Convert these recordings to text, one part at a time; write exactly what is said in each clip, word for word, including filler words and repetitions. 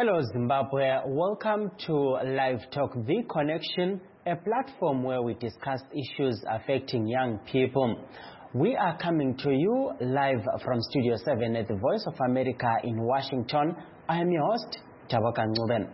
Hello Zimbabwe, welcome to Live Talk The Connection, a platform where we discuss issues affecting young people. We are coming to you live from Studio seven at the Voice of America in Washington. I am your host, Tabakan Nguben.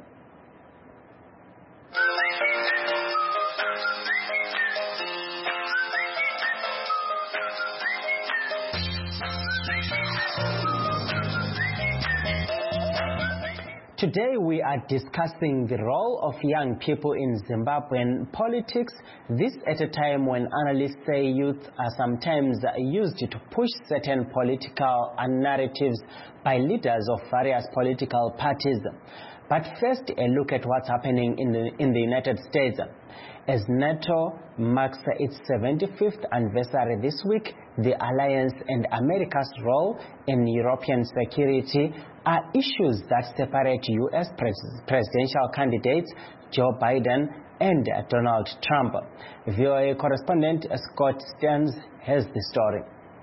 Today we are discussing the role of young people in Zimbabwean politics, this at a time when analysts say youth are sometimes used to push certain political narratives by leaders of various political parties. But first, a look at what's happening in the, in the United States. As NATO marks its seventy-fifth anniversary this week, the alliance and America's role in European security are issues that separate U S pres presidential candidates Joe Biden and Donald Trump. V O A correspondent Scott Stearns has the story.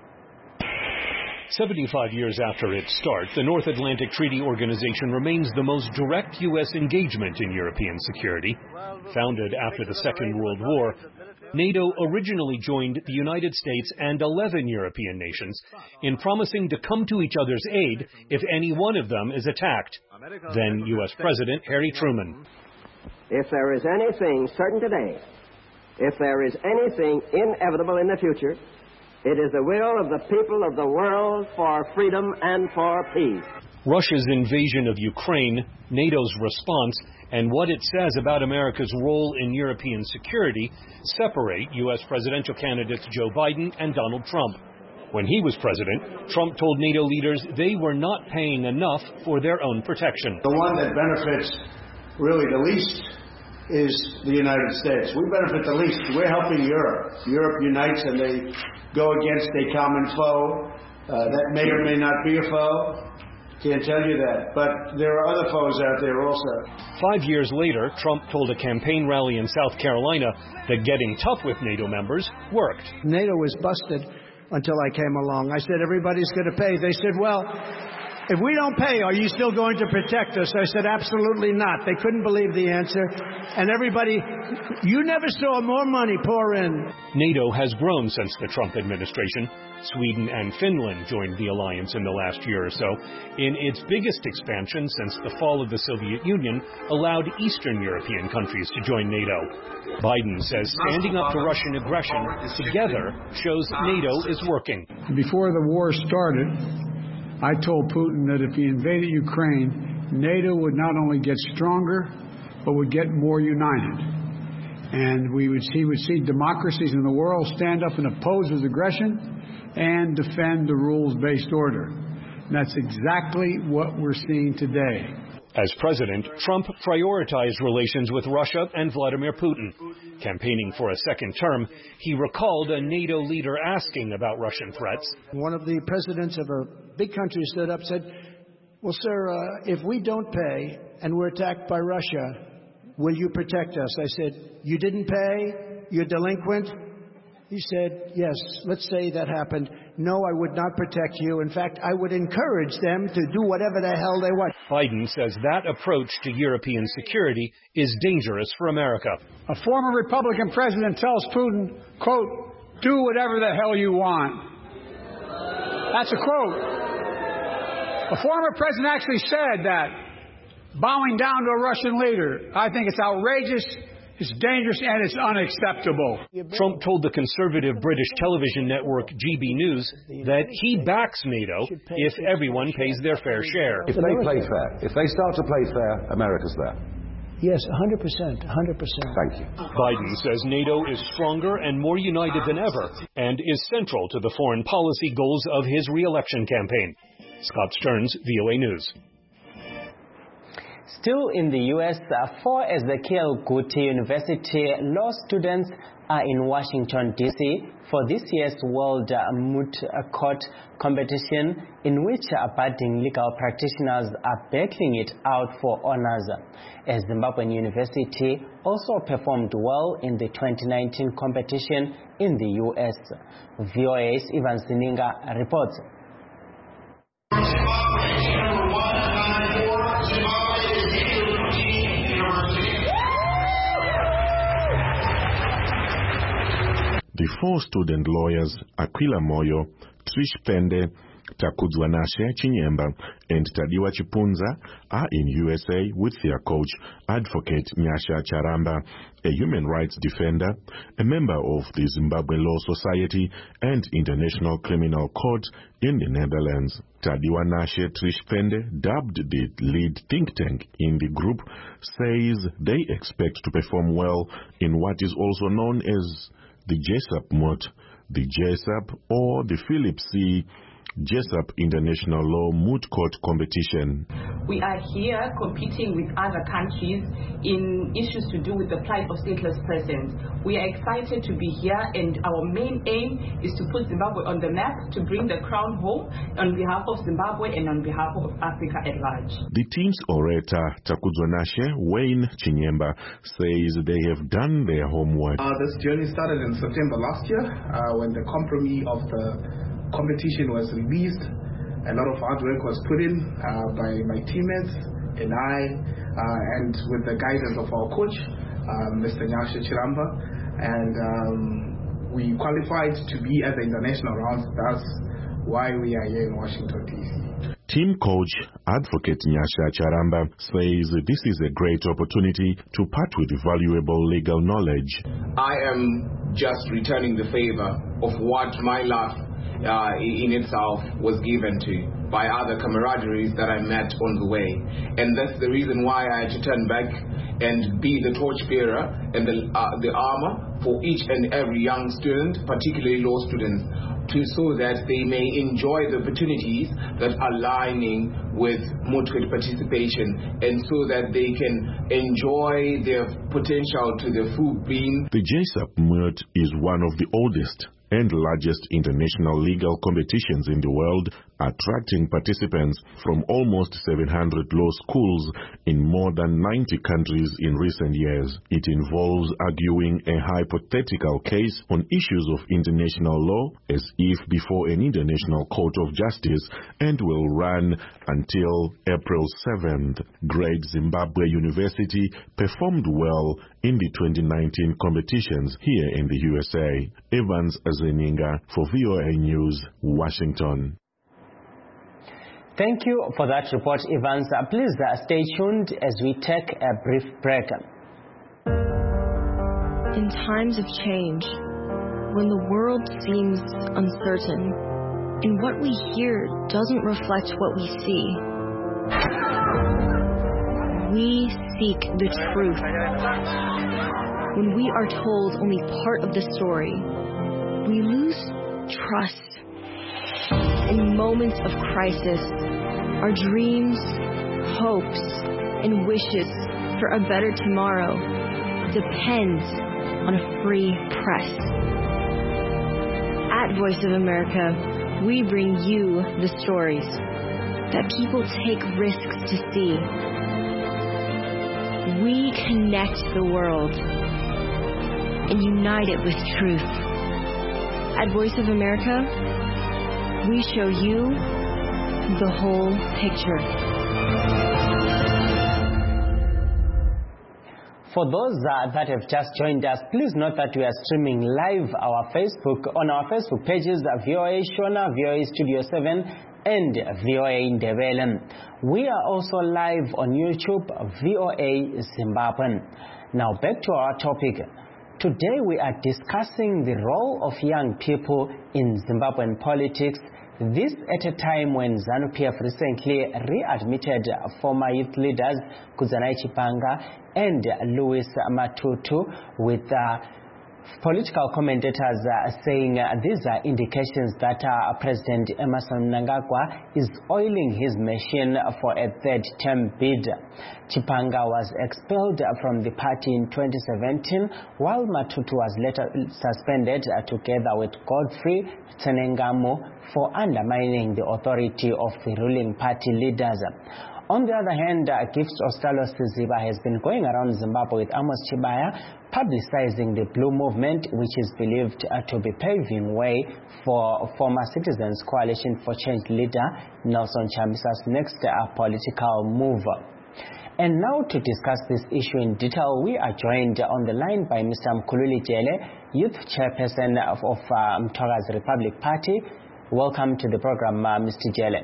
seventy-five years after its start, the North Atlantic Treaty Organization remains the most direct U S engagement in European security. Founded after the Second World War, NATO originally joined the United States and eleven European nations in promising to come to each other's aid if any one of them is attacked. Then U S President Harry Truman. If there is anything certain today, if there is anything inevitable in the future, it is the will of the people of the world for freedom and for peace. Russia's invasion of Ukraine, NATO's response, and what it says about America's role in European security separate U S presidential candidates Joe Biden and Donald Trump. When he was president, Trump told NATO leaders they were not paying enough for their own protection. The one that benefits really the least is the United States. We benefit the least. We're helping Europe. Europe unites and they go against a common foe. Uh, that may or may not be a foe. Can't tell you that. But there are other foes out there also. Five years later, Trump told a campaign rally in South Carolina that getting tough with NATO members worked. NATO was busted until I came along. I said, everybody's going to pay. They said, well, if we don't pay, are you still going to protect us? I said, absolutely not. They couldn't believe the answer. And everybody, you never saw more money pour in. NATO has grown since the Trump administration. Sweden and Finland joined the alliance in the last year or so. In its biggest expansion since the fall of the Soviet Union, allowed Eastern European countries to join NATO. Biden says standing up to Russian aggression together shows NATO is working. Before the war started, I told Putin that if he invaded Ukraine, NATO would not only get stronger, but would get more united. And we would see, would see democracies in the world stand up and oppose his aggression and defend the rules-based order. And that's exactly what we're seeing today. As president, Trump prioritized relations with Russia and Vladimir Putin. Campaigning for a second term, he recalled a NATO leader asking about Russian threats. One of the presidents of a big country stood up and said, well, sir, uh, if we don't pay and we're attacked by Russia, will you protect us? I said, you didn't pay? You're delinquent? He said, yes, let's say that happened. No, I would not protect you. In fact, I would encourage them to do whatever the hell they want. Biden says that approach to European security is dangerous for America. A former Republican president tells Putin, quote, do whatever the hell you want. That's a quote. A former president actually said that, bowing down to a Russian leader. I think it's outrageous. It's dangerous and it's unacceptable. Trump told the conservative British television network G B News that he backs NATO if everyone pays their fair share. If they play fair, if they start to play fair, America's there. Yes, one hundred percent, one hundred percent. Thank you. Biden says NATO is stronger and more united than ever and is central to the foreign policy goals of his re-election campaign. Scott Stearns, V O A News. Still in the U S, uh, four Ezekiel Guti University law students are in Washington, D C for this year's World uh, Moot Court competition in which uh, budding legal practitioners are battling it out for honors. As Zimbabwean University also performed well in the twenty nineteen competition in the U S. V O A's Ivan Sininga reports. Zimbabwe, number one nine four, Zimbabwe is The four student lawyers, Aquila Moyo, Trish Pende, Takudzwanashe Chinyemba, and Tadiwa Chipunza, are in U S A with their coach, Advocate Nyasha Charamba, a human rights defender, a member of the Zimbabwe Law Society and International Criminal Court in the Netherlands. Tadiwa Nashe Trish Pende, dubbed the lead think tank in the group, says they expect to perform well in what is also known as the Jessup Moot, the Jessup or the Philip C. Jessup International Law Moot Court Competition. We are here competing with other countries in issues to do with the plight of stateless persons. We are excited to be here, and our main aim is to put Zimbabwe on the map, to bring the crown home on behalf of Zimbabwe and on behalf of Africa at large. The team's orator, Takudzwanashe Wayne Chinyemba, says they have done their homework. Uh, this journey started in September last year uh, when the compromise of the competition was released. A lot of hard work was put in uh, by my teammates and I, uh, and with the guidance of our coach, uh, Mister Nyasha Charamba, and um, we qualified to be at the international rounds. That's why we are here in Washington, D C. Team coach, Advocate Nyasha Charamba, says this is a great opportunity to part with valuable legal knowledge. I am just returning the favor of what my life Uh, in itself was given to by other camaraderies that I met on the way, and that's the reason why I had to turn back and be the torchbearer and the uh, the armor for each and every young student, particularly law students, to so that they may enjoy the opportunities that are aligning with moot court participation, and so that they can enjoy their potential to their full being. The Jessup Moot is one of the oldest and largest international legal competitions in the world, attracting participants from almost seven hundred law schools in more than ninety countries in recent years. It involves arguing a hypothetical case on issues of international law as if before an international court of justice, and will run until April seventh. Great Zimbabwe University performed well in the twenty nineteen competitions here in the U S A. Evans Zeninga for V O A News, Washington. Thank you for that report, Evans. Uh, please uh, stay tuned as we take a brief break. In times of change, when the world seems uncertain, and what we hear doesn't reflect what we see, we seek the truth. When we are told only part of the story, we lose trust. In moments of crisis, our dreams, hopes, and wishes for a better tomorrow depends on a free press. At Voice of America, we bring you the stories that people take risks to see. We connect the world and unite it with truth. At Voice of America, we show you the whole picture. For those uh, that have just joined us, please note that we are streaming live our Facebook on our Facebook pages, V O A Shona, V O A Studio seven, and V O A Ndebele. We are also live on YouTube, V O A Zimbabwe. Now back to our topic. Today we are discussing the role of young people in Zimbabwean politics, this at a time when ZANU-P F recently readmitted former youth leaders Kudzanai Chipanga and Louis Matutu, with uh, political commentators uh, saying uh, these are indications that uh, President Emmerson Mnangagwa is oiling his machine for a third term bid. Chipanga was expelled from the party in twenty seventeen, while Matutu was later suspended uh, together with Godfrey Tsenengamu for undermining the authority of the ruling party leaders. On the other hand, uh, Gifts Ostalo Siziba has been going around Zimbabwe with Amos Chibaya, publicizing the Blue Movement, which is believed uh, to be paving way for former Citizens Coalition for Change leader Nelson Chambisa's next uh, political move. And now to discuss this issue in detail, we are joined on the line by Mister Mkhululi Jele, Youth Chairperson of, of uh, Mthogazi Republic Party. Welcome to the program, uh, Mister Jele.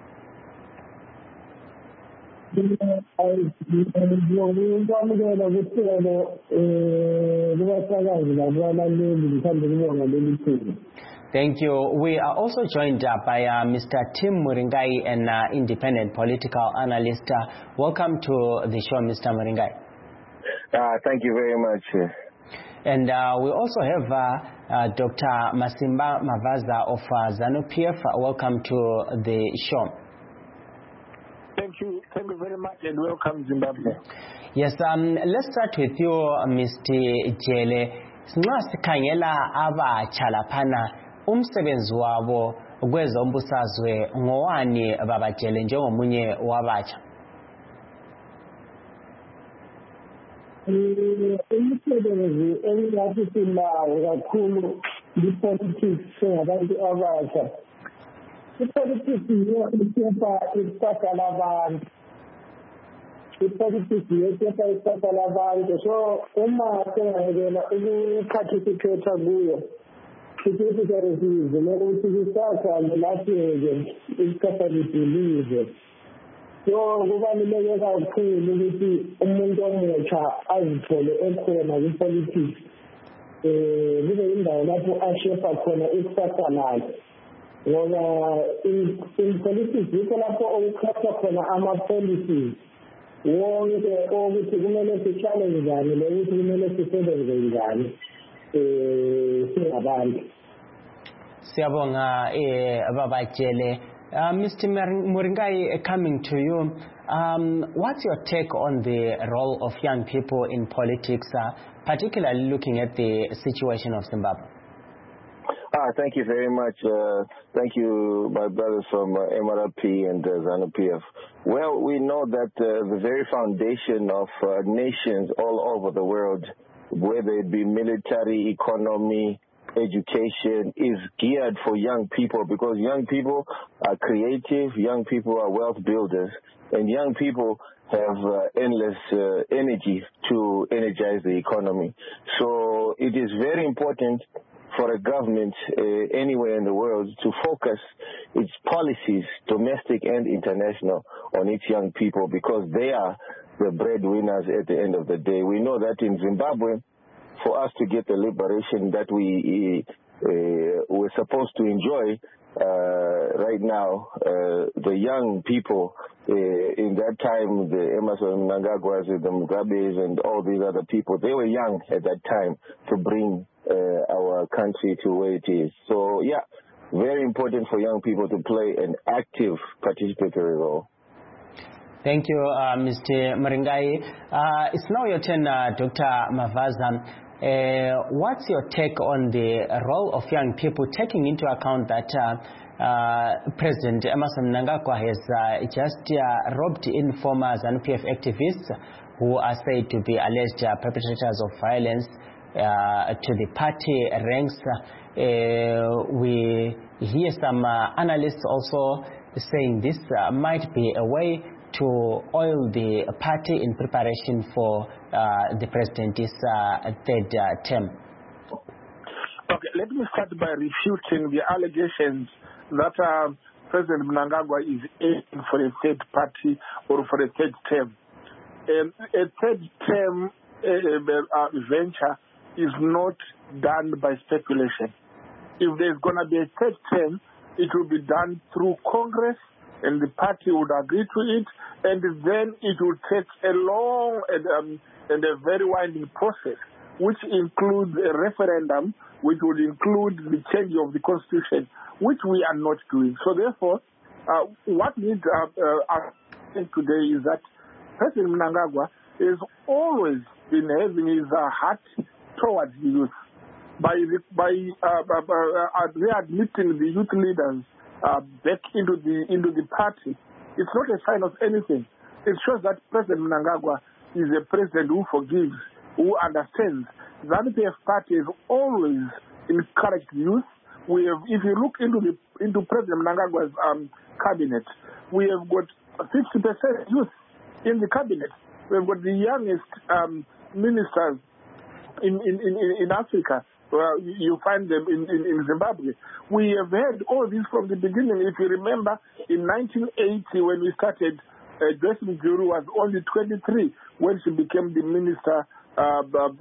Thank you. We are also joined uh, by uh, Mister Tim Muringai, an uh, independent political analyst. Uh, welcome to the show, Mister Muringai. Uh, thank you very much. And uh, we also have uh, uh, Doctor Masimba Mavaza of uh, ZANU-P F. Uh, welcome to the show. Thank you. Thank you very much and welcome, Zimbabwe. Yes, um, let's start with you, Mister Jele. Sinasikhangela abatsha laphana umsebenzi wabo kwezombusazwe ngowani baba Jele njengomunye wabatsha? Umsebenzi engathi sinawo kakhulu i-politics ngabantu abatsha. I-politics yiyo isepa ikusasa labantu. I-politics yiyo isepa ikusasa labantu. So uma sengayekela ukukhathisikhetha kuyo, i-political resize lokuthi kusasa lilahleke ikusasa lidilize. So kubaluleke kakhulu ukuthi umuntu omutsha azithole ekhona kwi-politics. Eh kube indawo lapho ashefa khona ikusasa lakhe. Ngoba in politics yikho lapho okukhathwa khona ama-policies wonke ukuthi kumele si-challenge njani nokuthi kumele sisebenze njani um singabantu. Siyabonga eh baba Jele. Uh, Mister Muringai, coming to you, um, what's your take on the role of young people in politics, uh, particularly looking at the situation of Zimbabwe? Ah, thank you very much. Uh, thank you, my brothers from uh, M R L P and uh, ZANU-P F. Well, we know that uh, the very foundation of uh, nations all over the world, whether it be military, economy, education, is geared for young people, because young people are creative, young people are wealth builders, and young people have uh, endless uh, energy to energize the economy. So it is very important for a government uh, anywhere in the world to focus its policies, domestic and international, on its young people, because they are the breadwinners at the end of the day. We know that in Zimbabwe, for us to get the liberation that we uh, we're supposed to enjoy uh, right now, uh, the young people uh, in that time, the Emmerson Mnangagwas, the Mugabes, and all these other people, they were young at that time to bring uh, our country to where it is. So, yeah, very important for young people to play an active participatory role. Thank you, uh, Mister Muringai. Uh, it's now your turn, uh, Doctor Mavaza. Uh, what's your take on the role of young people, taking into account that uh, uh, President Emmerson Mnangagwa has uh, just uh, roped in former ZANU-P F activists who are said to be alleged uh, perpetrators of violence uh, to the party ranks? Uh, we hear some uh, analysts also saying this uh, might be a way to oil the party in preparation for uh, the president's uh, third uh, term. Okay, let me start by refuting the allegations that uh, President Mnangagwa is aiming for a third party or for a third term. Um, a third term uh, uh, venture is not done by speculation. If there's going to be a third term, it will be done through Congress, and the party would agree to it, and then it would take a long and, um, and a very winding process, which includes a referendum, which would include the change of the constitution, which we are not doing. So therefore, uh, what needs uh, uh, today is that President Mnangagwa has always been having his uh, heart towards the youth. By, the, by uh, uh, uh, readmitting the youth leaders Uh, back into the into the party, it's not a sign of anything. It shows that President Mnangagwa is a president who forgives, who understands. The ZANU-P F party has always encouraged youth. We have, if you look into the into President Mnangagwa's um, cabinet, we have got fifty percent youth. in the cabinet. We've got the youngest um, ministers in, in, in, in Africa. Well, you find them in, in, in Zimbabwe. We have had all this from the beginning. If you remember, in nineteen eighty, when we started, uh, Joyce Mujuru was only twenty-three when she became the Minister uh, uh,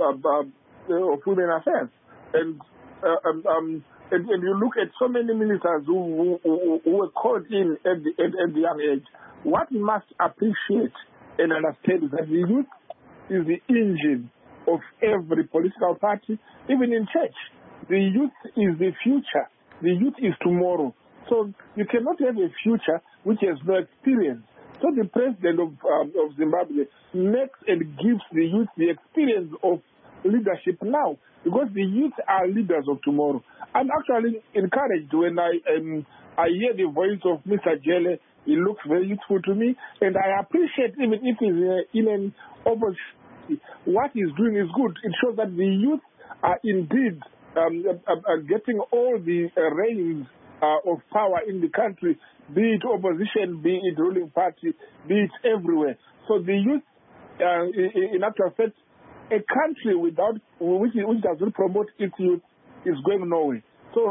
uh, of Women Affairs. And, uh, um, um, and, and you look at so many ministers who, who, who were called in at the, at, at the young age. What we must appreciate and understand is that the youth is the engine of every political party, even in church. The youth is the future. The youth is tomorrow. So you cannot have a future which has no experience. So the president of, um, of Zimbabwe makes and gives the youth the experience of leadership now, because the youth are leaders of tomorrow. I'm actually encouraged when I um, I hear the voice of Mister Jele. He looks very useful to me, and I appreciate, even if he's uh, in an opposition, what he's doing is good. It shows that the youth are indeed um, uh, uh, getting all the uh, reins uh, of power in the country, be it opposition, be it ruling party, be it everywhere. So the youth, uh, in actual fact, a country without which, which does not promote its youth is going nowhere. So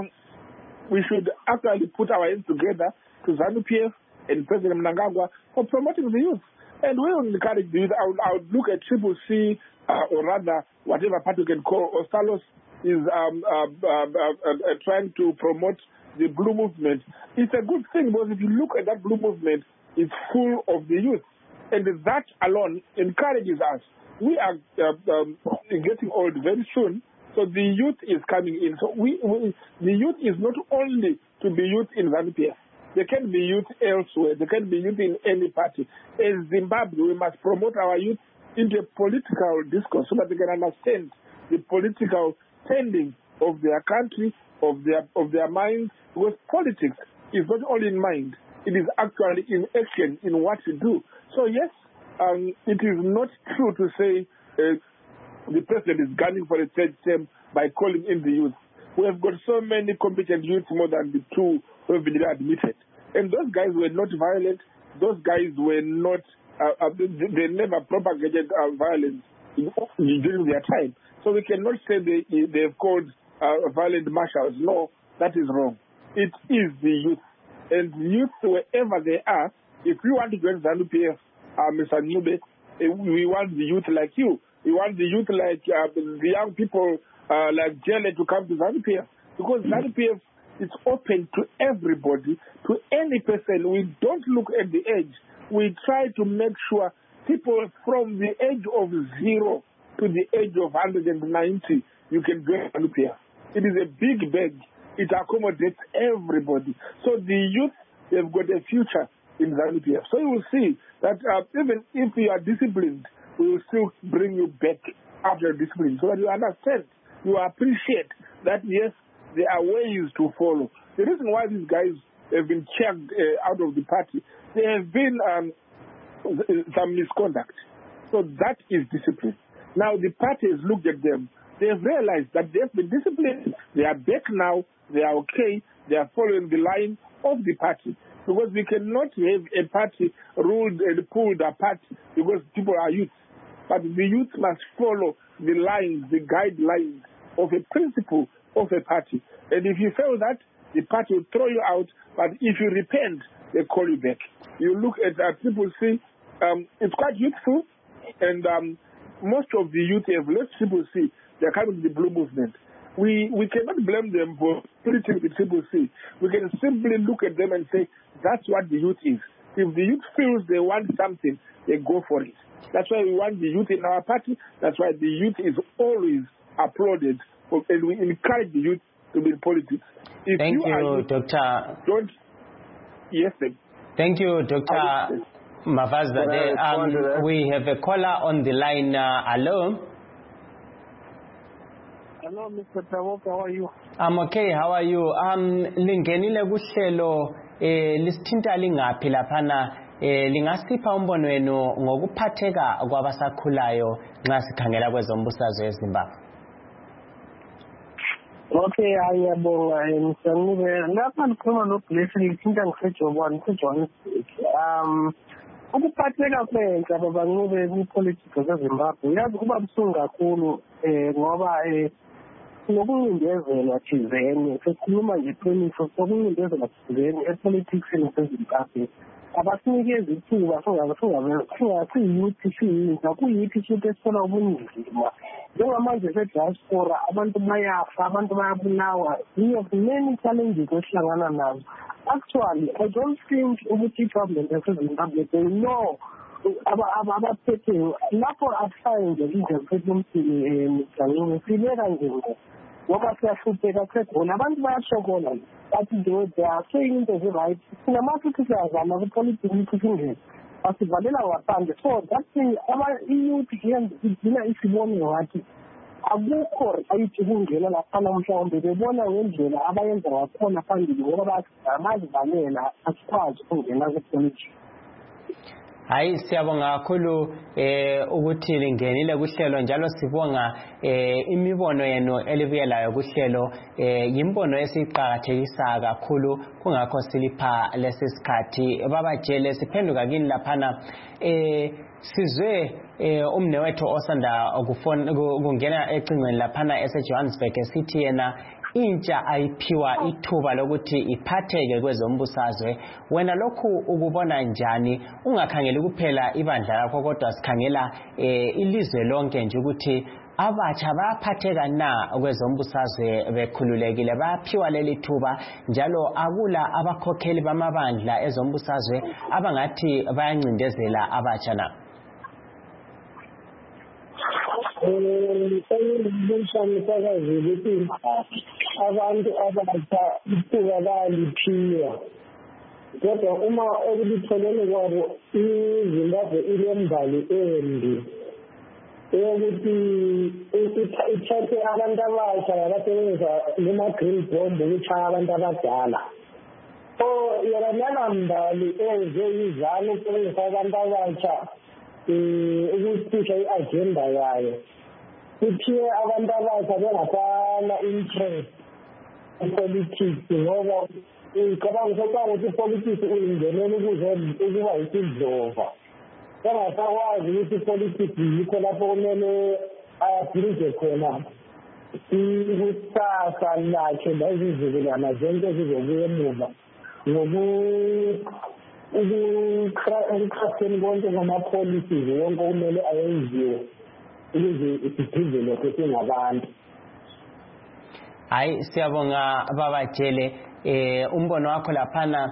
we should actually put our hands together to ZANU-P F and President Mnangagwa for promoting the youth. And we will encourage the youth. I would, I would look at Triple C, uh, or rather, whatever party you can call, Ostalos is um, uh, uh, uh, uh, trying to promote the Blue Movement. It's a good thing, because if you look at that Blue Movement, it's full of the youth. And that alone encourages us. We are uh, um, getting old very soon, so the youth is coming in. So we, we the youth is not only to be youth in ZANU-P F. There can be youth elsewhere. There can be youth in any party. In Zimbabwe, we must promote our youth into a political discourse so that they can understand the political standing of their country, of their of their minds. Because politics is not only in mind; it is actually in action, in what you do. So yes, um, it is not true to say uh, the president is gunning for a third term by calling in the youth. We have got so many competent youth, more than the two who have been admitted. And those guys were not violent. Those guys were not, uh, uh, they, they never propagated uh, violence in, during their time. So we cannot say they, they have called uh, violent marshals. No, that is wrong. It is the youth. And youth, wherever they are, if we want to join ZANU-P F, uh, Mister Ncube, we want the youth like you. We want the youth like uh, the young people uh, like Jele to come to ZANU-P F. Because ZANU-P F is open to everybody, to any person. We don't look at the age. We try to make sure people from the age of zero to the age of one hundred ninety, you can join ZANU-P F. It is a big bag. It accommodates everybody. So the youth, they've got a future in ZANU-P F. So you will see that uh, even if you are disciplined, we will still bring you back after discipline, so that you understand, you appreciate that, yes, there are ways to follow. The reason why these guys have been checked uh, out of the party, there have been um, some misconduct. So that is discipline. Now the party has looked at them. They have realized that they have been disciplined. They are back now. They are okay. They are following the line of the party. Because we cannot have a party ruled and pulled apart because people are youth. But the youth must follow the lines, the guidelines of a principle of a party. And if you fail that, the party will throw you out. But if you repent, they call you back. You look at uh, Triple C, um, it's quite youthful. And um, most of the youth have left Triple C. They're coming to the Blue Movement. We we cannot blame them for splitting the Triple C. We can simply look at them and say, that's what the youth is. If the youth feels they want something, they go for it. That's why we want the youth in our party. That's why the youth is always applauded, and we encourage the youth to be in politics. If Thank you, you, youth, Doctor Don't. Yes, sir. Thank you, Doctor Mavazadeh. Um, we have a caller on the line. Uh, hello. Hello, Mister Tawok, how are you? I'm okay. How are you? Um, lingenile kuhlelo eh lisithinta lingaphi laphana eh lingasipha umbono wenu ngokuphatheka kwabasakhulayo nxa sikhangela kwezombusazwe eZimbabwe. Okay, ayabonga Msanube. Lapha ngikhuluma noBlessing lithinta ngiseJohn, ngiseJohannesburg. Um ukuphatheka kwentsha babanqube kwipolitiki zaZimbabwe uyazi kuba buhlungu kakhulu eh ngoba eh nokuncindezelwa thizeni sesikhuluma nje iqiniso sokuncindezelwa thizeni epoliticsini yaseZimbabwe abasinikeza ithuba singasi-youth siyintsha kuyithi futhi esithola ubunzima njengamanje se-diaspora abantu bayafa abantu bayabulawa we have many challenges esihlangana nazo. Actually I don't think ukuthi i-government yaseZimbabwe they know abaphetheyo lapho asisayo nje indlela phethe umsini mjanini sibeka nje ngoba siyahlupheka sekhona abantu bayashokola but they are saying into ezi-right thina masithi siyazama kwipolitiki ithi singene basivalela ngaphandle so that thing i-youth igcina isibone wathi akukho ayithi kungena laphana mhlawumbe bebona ngendlela abayenza ngakhona phambili ngoba bazivalela asikwazi ukungena kwipolitiki. Hayi siyabonga kakhulu eh ukuthi lingenile kuhlelo njalo sibonga eh imibono yenu elibuyelayo kuhlelo eh yimbono esiqhakathekisa kakhulu kungakho silipha lesisikhathi babajele siphenduka kini laphana eh sizwe eh umnewethu osanda ukufona kungena ecingweni laphana eseJohannesburg esithi yena intsha ayiphiwa ithuba lokuthi iphatheke kwezombusazwe wena lokhu ukubona njani ungakhangeli kuphela ibandla lakho kodwa sikhangela eh ilizwe lonke nje ukuthi abatsha bayaphatheka na kwezombusazwe bekhululekile bayaphiwa leli thuba njalo akula abakhokheli bamabandla ezombusazwe abangathi bayancindezela abatsha na? Abantu abatsha ithuba bayaliphiwa kodwa uma okulitholele kwabo iZimbabwe ilembali embi yokuthi ithathe abantu abasha abasebenza noma-green bomb ukuchaya abantu abadala so yona nala mbali eze izalo ukusebenzisa abantu abatsha ukuphusha i-agenda yayo kuthiwe abantu abasha bengafana interest ipolitics ngoba ngicabanga sokuba ukuthi ipolitics uyingenela ukuba yisidlova engasakwazi ukuthi ipolitics yikho lapho kumele ayabhilide khona ikusasa lakhe lezizukulwana zonke zizobuya emuva ukukhatheni konke ngama-policies wonke kumele ayenziwe ukuze isiphizele sesingabantu. Hayi siyabonga babajele eh umbono wakho laphana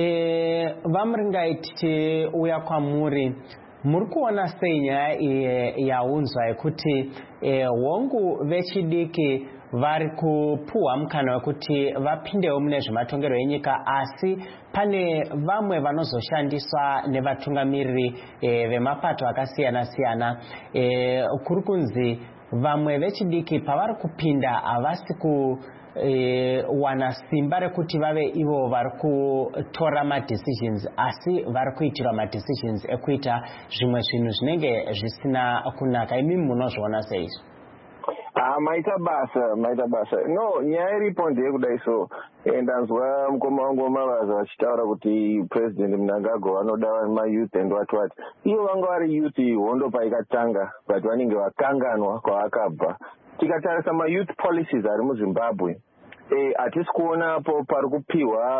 eh vamringaiti uyakwamuri muri kuona senya yaunzwa ekuti eh wongu vechidiki vari kupuwa mukana wekuti vapindewo mune zvematongero enyika asi pane vamwe vanozoshandiswa nevatungamiriri eh, vemapato akasiyana siyana eh, kuri kunzi vamwe vechidiki pavari kupinda havasi ku eh, wana simba rekuti vave ivo vari kutora madecisions asi vari kuitirwa madecisions ekuita zvimwe zvinhu zvinenge zvisina kunaka. Imi munozviona seizvo? Ah, maita basa, maita basa. No, nyaya iripo ndeyekudai so. Ndanzwa mukoma wangu wamavaza vachitaura kuti President Mnangagwa vanoda mayouth and what what. Ivo vanga vari youth hondo paikatanga, but vanenge vakanganwa kwavakabva. Tikatarisa mayouth policies ari muZimbabwe, eh atisi kuonapo pari kupiwa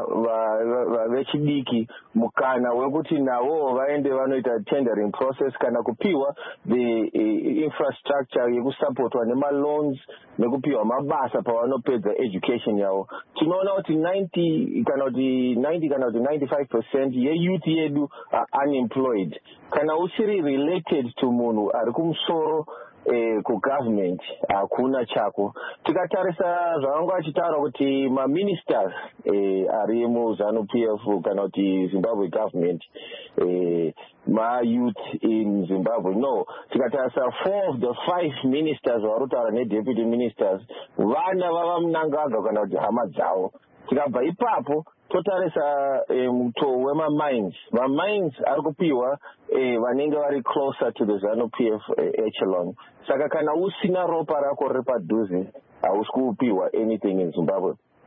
vechidiki mukana wekuti nawo vaende vanoita tendering process kana kupiwa the uh, infrastructure yekusupportwa nemaloans nekupiwa mabasa pavanopedza education yavo. Tinoona kuti ninety kana kuti ninety kana kuti ninety-five percent yeyouth yedu uh, unemployed. Kana usiri related to munhu ari kumusoro eh ku-government hakuna chako. Tikatarisa zvavanga vachitaura kuti ma-ministers eh, ari muZANU-P F kana kuti Zimbabwe government eh, ma-youth in Zimbabwe. No, tikatarisa four of the five ministers vari kutaura ne-deputy ministers vana vava Mnangagwa kana kuti hama dzavo. Tikabva ipapo totarisa muto eh, wema-mines. Ma-mines ari kupiwa eh, vanenge vari closer to the ZANU-P F eh, echelon. Saka kana usina ropa rako riri padhuze hausi kupiwa anything in Zimbabwe.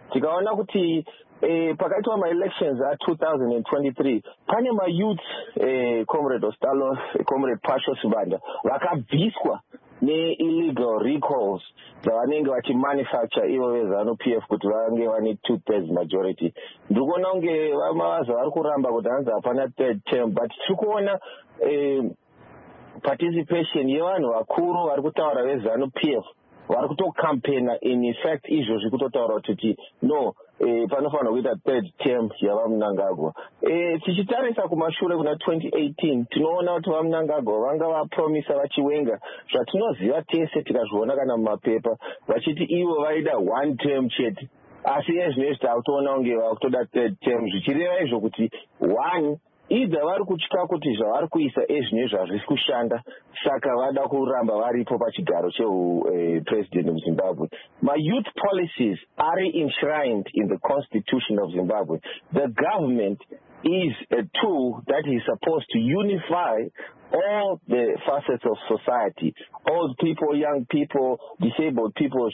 tikaona kuti eh, pakaitwa ma-elections a two thousand twenty-three pane ma-youth eh, comrade Ostalos, comrade Pasho Sibanda vakabviswa ne-illegal recalls dzavanenge vachimanufacture ivo veZANU-P F kuti vange vane two-thirds majority. Ndiri kuona kunge vamavaza vari kuramba kuti hanzi hapana third term, but tiri kuona eh, participation yevanhu vakuru vari kutaura veZANU-P F vari kutocampaigna in effect izvozvi kutotaura kuti no eh, panofanira kuita third term yavaMnangagwa. Eh, tichitarisa kumashure kuna twenty eighteen tinoona kuti vaMnangagwa vanga vapromisa vachiwenga zvatinoziva tese tikazviona kana mumapepa vachiti ivo vaida one term chete, asi ezvinezvi takutoona kunge vakutoda third term, zvichireva izvo kuti one either vari kutya kuti zvavari kuisa ezvinezvi hazvisi kushanda saka vada kuramba varipo pachigaro chepresident uh, of Zimbabwe. My youth policies are enshrined in the constitution of Zimbabwe. The government is a tool that is supposed to unify all the facets of society, old people, young people, disabled people.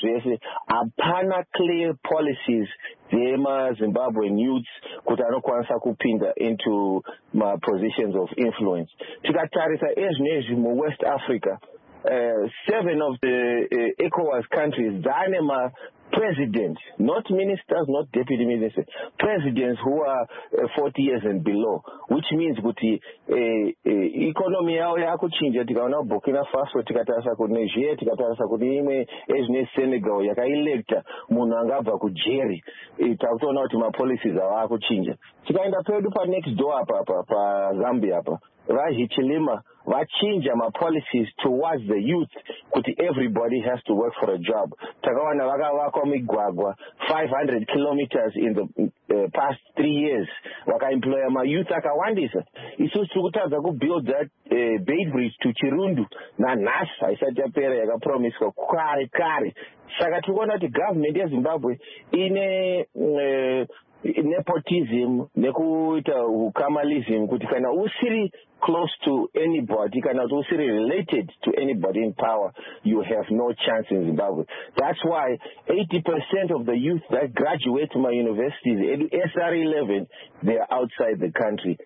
Hapana clear policies dzema Zimbabwean youths kuti anokwanisa kupinda into my positions of influence. Tikatarisa ezvinezvi mu West Africa, uh, seven of the uh, ECOWAS countries dzane ma presidents, not ministers, not deputy ministers, presidents who are uh, forty years and below, which means kuti uh, uh, economy yao yakuchinja. Tikaona Burkina Faso, tikatarisa ku Niger, tikatarisa kuti imwe ezvine Senegal yakailecta munhu angabva kujeri, takutoona kuti ma policies ava akuchinja. Tikaenda pedu pa next door apa pa, pa Zambia apa vaHichilema vachinja ma policies towards the youth kuti everybody has to work for a job. Takawana vakavakwa migwagwa five hundred kilometers in the uh, past three years vakaemploya ma youth akawandisa. Isusu tiri kutadza kubuild that uh, Bay Bridge to Chirundu nanhasi haisati yapera yakapromiswa kare kare. Saka tiri kuona kuti government yeZimbabwe ine uh, nepotism nekuita ukamalism kuti kana usiri close to anybody, kana usiri related to anybody in power, you have no chance in Zimbabwe. That's why eighty percent of the youth that graduate from my universities, S R eleven, they are outside the country.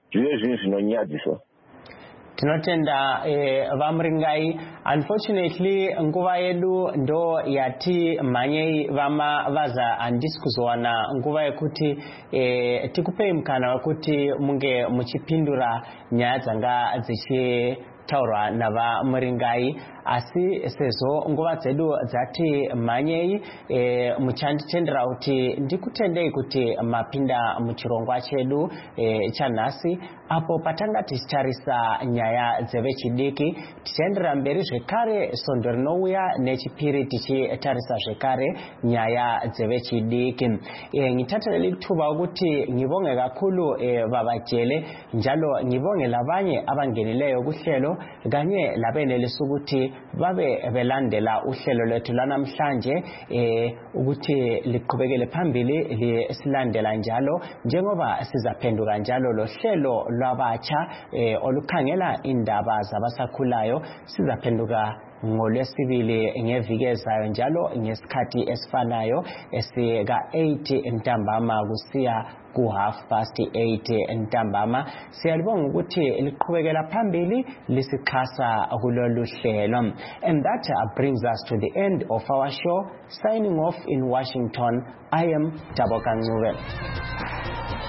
Tinotenda eh, vamringai. Unfortunately nguva yedu ndo yati manyei vama vaza andisi kuzowana nguva yekuti eh, tikupei mkana wekuti munge muchipindura nyaya dzanga dzichitaurwa navamringai, asi sezo nguva dzedu dzati manyei e, muchanditendera kuti ndikutendei kuti mapinda muchirongwa chedu e, chanhasi apo patanga tichitarisa nyaya dzevechidiki. Tichaenderera mberi zvekare sondo rinouya nechipiri tichitarisa zvekare nyaya dzevechidiki. E, ngitateneli kutuba ukuthi ngibonge kakhulu e, vavajele njalo ngibonge labanye abangenileyo kuhlelo kanye labenelisa ukuthi babe belandela uhlelo lwethu lanamhlanje eh ukuthi liqhubekele phambili lisilandela njalo njengoba sizaphenduka njalo lo hlelo lwabatsha eh olukhangela indaba zabasakhulayo. Sizaphenduka ngolwesibili ngeviki ezayo njalo ngesikhathi esifanayo esika eight ntambama kusiya ku half past eight ntambama. Siyalibonga ukuthi liqhubekela phambili lisixhasa kulolu hlelo. And that uh, brings us to the end of our show. Signing off in Washington, I am Taboka Ngube.